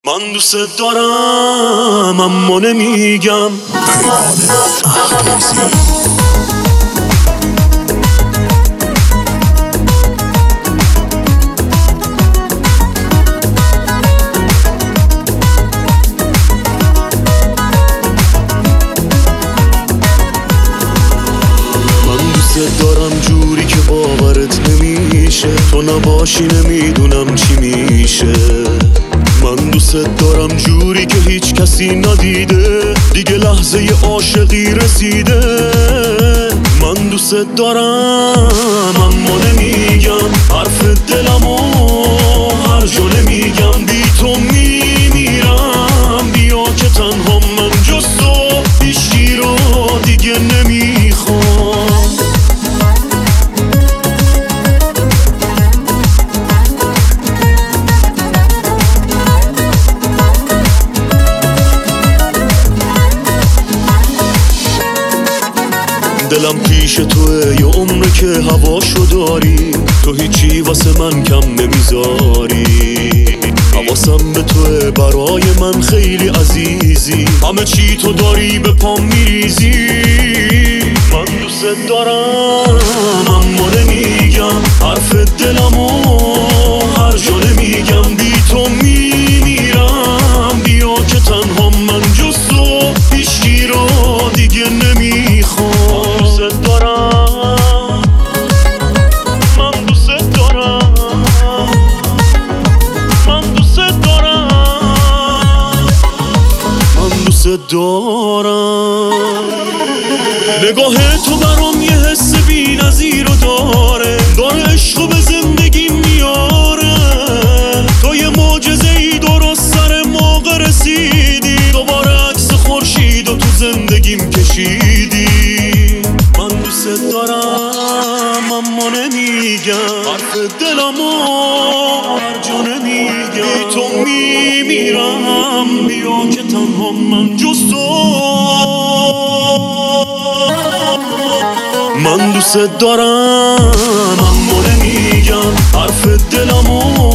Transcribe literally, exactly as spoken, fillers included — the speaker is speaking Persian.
من دوست دارم اما نمیگم. دارم جوری که باورت نمیشه، تو نباشی نمیدونم چی میشه. من دوست دارم جوری که هیچ کسی ندیده، دیگه لحظه عاشقی رسیده. من دوست دارم اما نمیگم، حرف دلمو هر جا نمیگم. بی تو میمیرم، بیا که تنها من جز تو هیچی رو دیگه نمیخوام. دلم پیش توه، یه عمره که هواشو داری، تو هیچی واسه من کم نمیذاری. حواسم به توه، برای من خیلی عزیزی، همه چی تو داری به پام میریزی. من دوست دارم اما نمیگم، حرف دلمو هر جا نمیگم. بی تو میمیرم، بیا که تنها من جز تو هیچی رو دیگه نمیخوام. دوست دارم، من دوست دارم، من دوست دارم، من دوست دارم. نگاه تو برام یه حس بی نظیر رو داره، داره عشقو به زندگی میاره. تو یه معجزه ای درست سر موقع رسیدی، دوباره عکس خورشید و تو زندگیم کشیدی. من دوست دارم اما نمیگم، حرف دلمو هر جا نمیگم. بی تو میمیرم، بیا که تنها من جز تو. من دوست دارم اما نمیگم، حرف دلمو